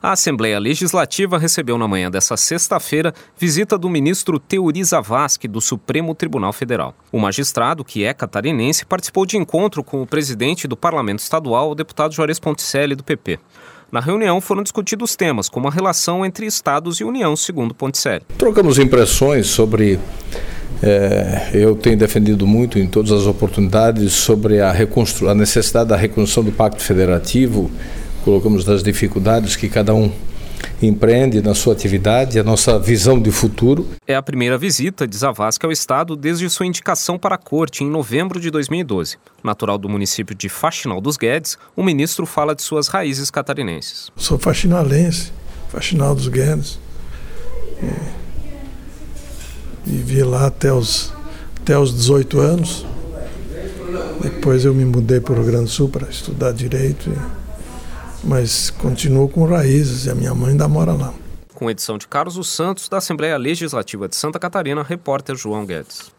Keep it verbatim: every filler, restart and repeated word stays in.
A Assembleia Legislativa recebeu na manhã desta sexta-feira visita do ministro Teori Zavascki, do Supremo Tribunal Federal. O magistrado, que é catarinense, participou de encontro com o presidente do Parlamento Estadual, o deputado Juarez Ponticelli, do P P. Na reunião foram discutidos temas como a relação entre Estados e União, segundo Ponticelli. Trocamos impressões sobre, é, eu tenho defendido muito em todas as oportunidades, sobre a, reconstru- a necessidade da reconstrução do Pacto Federativo. Colocamos das dificuldades que cada um empreende na sua atividade, a nossa visão de futuro. É a primeira visita de Zavascki ao Estado desde sua indicação para a Corte em novembro de dois mil e doze. Natural do município de Faxinal dos Guedes, o ministro fala de suas raízes catarinenses. Sou faxinalense, Faxinal dos Guedes. E vivi lá até os, até os dezoito anos. Depois eu me mudei para o Rio Grande do Sul para estudar Direito. E... mas continuo com raízes e a minha mãe ainda mora lá. Com edição de Carlos dos Santos, da Assembleia Legislativa de Santa Catarina, repórter João Guedes.